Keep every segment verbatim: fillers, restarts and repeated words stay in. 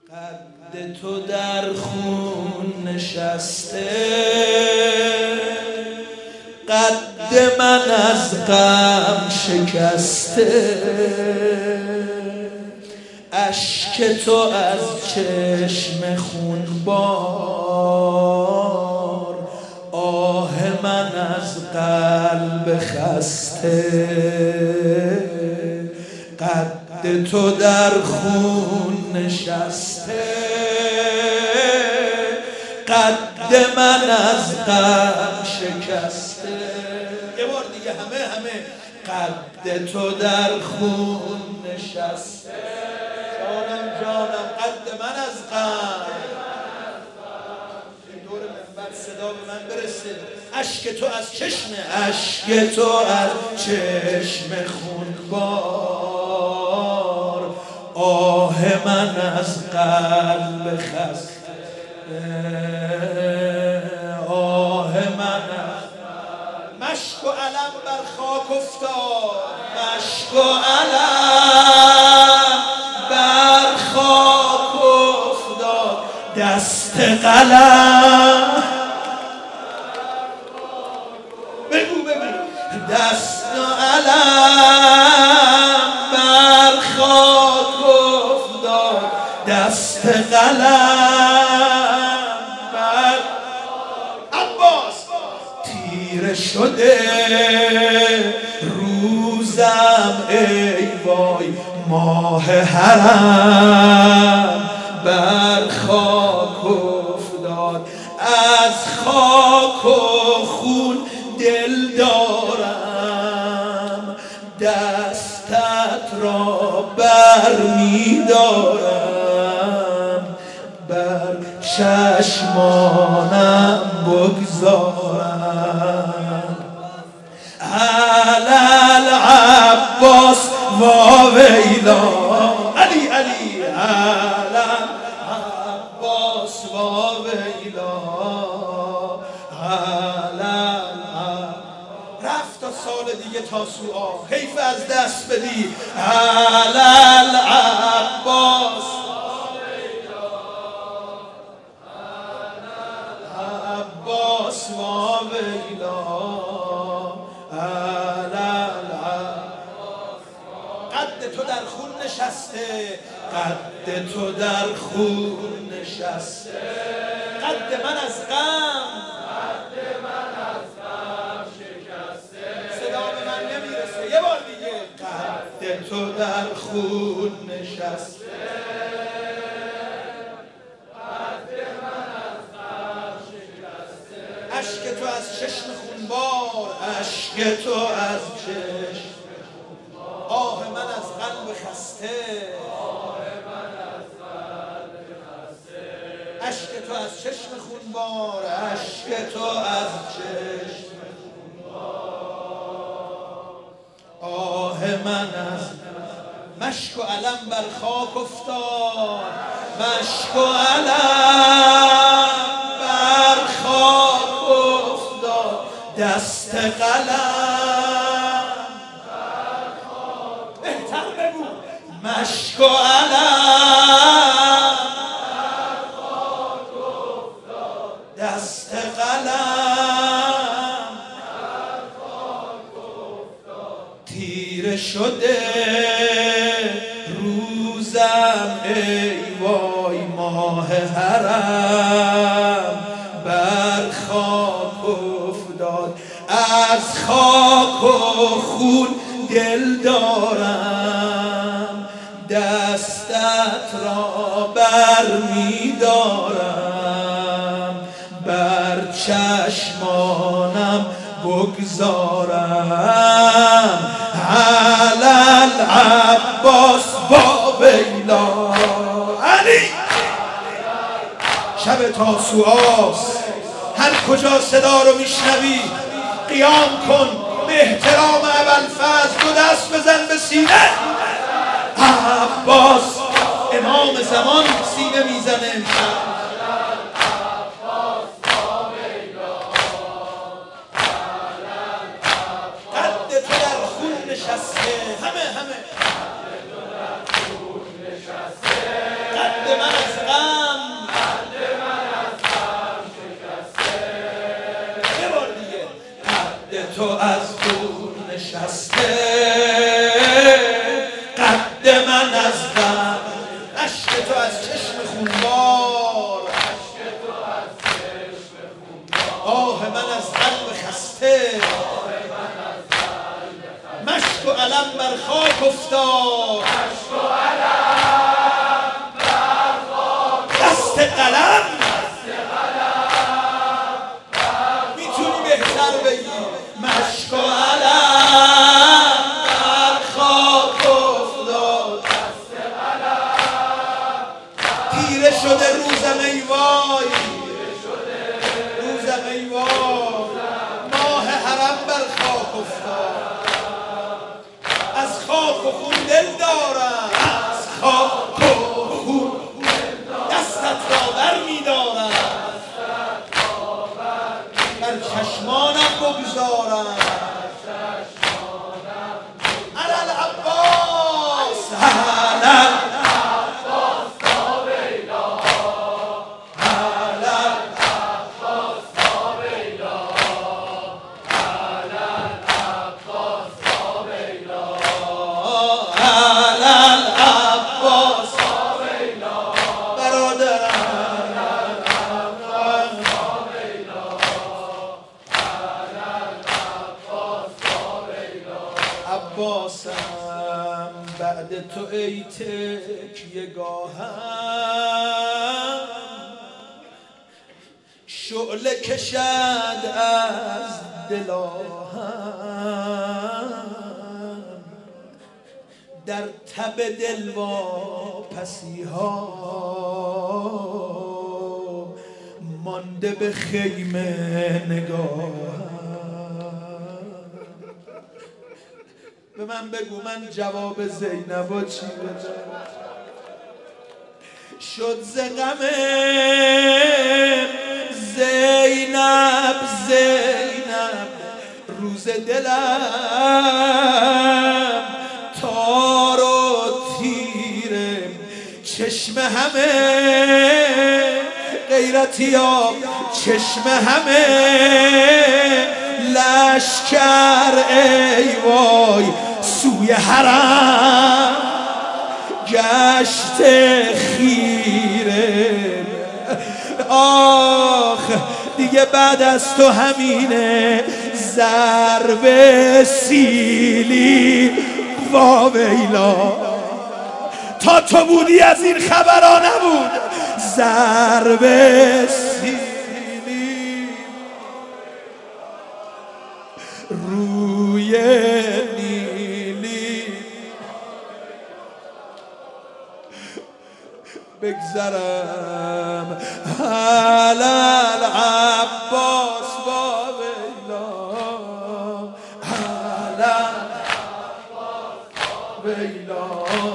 قد تو در خون نشسته، قد من از غم شکسته، اشک تو از چشم خونبار، آه من از قلب خسته. قد تو در خون نشسته، قد من از غم شکسته. یه بار دیگه همه همه قد تو در خون نشسته، جانم جانم قد من از غم. این دور منبر صدا به من برسه، اشک تو از چشم، اشک تو از چشم خونبار، آه من از قلب خسته، آه من از مشک و علم بر خاک افتاد، مشک و علم بر خاک افتاد، دست قلم بگو بگو، دست علم بر خاک افتاد، دست قلم بر عباس. تیره شده روزم ای وای، ماه حرم بر خاک افتاد، از خاک و خون دل دارم، دستت را بر می دارم، بر چشمانم بگذارم. علل عباس و ویلا، علی علی علل عباس و ویلا، علل رفت تا سال دیگه تاسوعا، حیف از دست بدی. علل عباس عباس و ویلا، علل قد تو در خون نشسته، قد تو در خون نشسته، قد من از غم، قد من از غم شکسته. صدا به من نمیرسه، یه بار دیگه. قد تو در خون نشسته، قد من از غم شکسته، اشک تو از چشم خونبار، اشک تو از چشم، آه من از قلب خسته، آه من از قلب خسته، اشک تو از چشم خونبار، اشک تو از چشم خونبار، آه من از مشک و علم بر خاک افتاد، مشک و علم بر خاک افتاد، دست قلم بهتر بگو، مشک و علم بر خاک افتاد، دست قلم بر خاک افتاد، تیره شده روزم ای وای، ماه حرم بر خاک افتاد، از خاک و خون دل دارم، دستت را بر می دارم، بر چشمانم بگذارم. علل عباس با ویلا، علی شب تاسوعاست، هر کجا صدا رو میشنوی قیام کن، به احترام ابوالفضل دو دست بزن به سینه. عباس امام زمان سینه میزنه امشب. قد تو در خون نشسته، همه همه قد من از اشک تو از چشم خونبار، آه من از قلب خسته، مشک و علم بر خاک افتاد، دست قلم میتونی بهتر بگی، مشک و علم بر خاک افتاد، تیره شده روزم ای وای، روزم ای وای، ماه حرم بر خاک افتاد، از خاک و خون دل دارم، از خاک و خون دستت را بر می‌دارم، بر چشمانم بگذارم، علل عباس علل عباس تا بیلا، علل عباس تا بیلا، علل عباس تا بیلا، علل عباس تا بیلا، برادرم عباسم، بعد تو ای تکیه گاهم، شعله کشد از دلاهم، در تب دل واپسی ها مانده به خیمه نگاهم. به من بگو من جواب زینبا چی بدم، شد ز غم زینب زینب روز دلم تار و تیره، چشم همه غیرتیا، چشم همه لشکر ای وای سوی حرم گشت خیره، آخ دیگه بعد از تو همینه، ضرب سیلی واویلا، تا تو بودی از این خبرها نبود، ضرب سیلی روی نیلی، بگذرم علل عباس با ویلا، علل ویلا،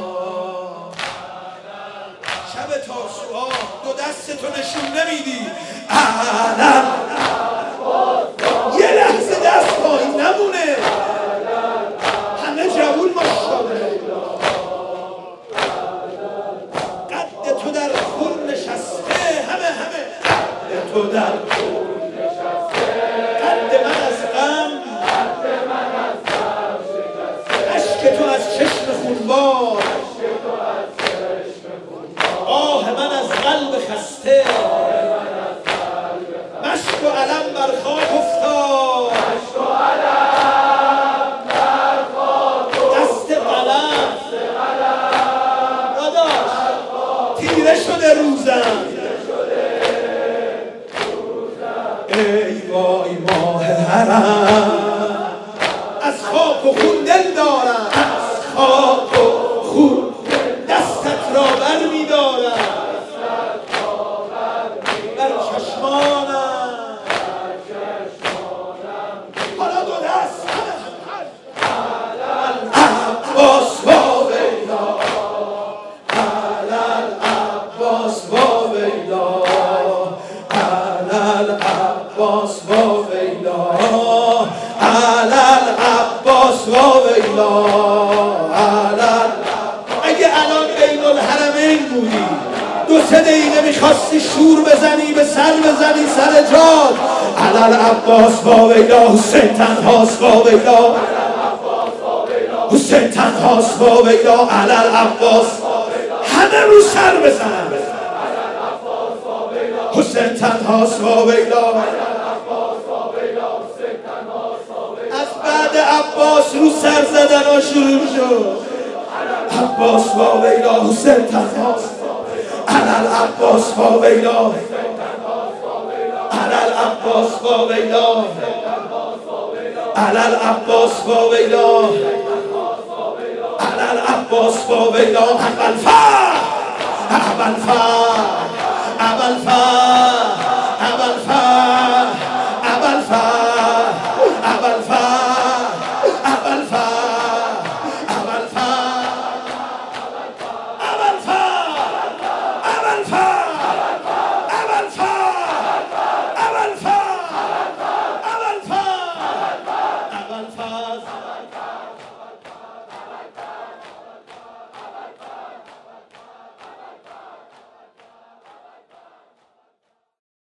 شب تاسوعا دو دستتو نشون نمیدی، علل یه لحظه دست پایین نمونه، همه جوون ماشاءالله، قد تو در خون نشسته، همه همه قد تو در خون نشسته، قد من از غم، قد من از غم شکسته، اشک تو از چشم خونبار، آه من از قلب خسته، مشک و علم بر خاک افتاد، مشک و علم بر خاک افتاد، دست قلم، داداش تیره شده روزم، ای وای ماه حرم، از خاک و خون دل دارم، از خاک و خون دستت را بر می دارم، بر چشمانم، حالا دو دست علل عباس با ویلا، علل عباس با ویلا، علل عباس با ویلا، علل عباس با ویلا، علل. اگه الان بین الحرمین بودی دو سه دقیقه میخواستی شور بزنی، به سر بزنی سر جاد، علل عباس با ویلا، حسین تنهاست با ویلا، حسین تنهاست با ویلا، علل عباس همه رو سر بزن. حسین تنهاست وا ویلا، از بعد عباس رو سر زدن ها شروع شد. عباس وا ویلا، حسین تنهاست، علل عباس وا ویلا، علل عباس وا ویلا، علل عباس وا ویلا، علل عباس وا ویلا. اول فر اول فر اول فر اول فر اول فر اول فر اول فر اول فر اول فر اول فر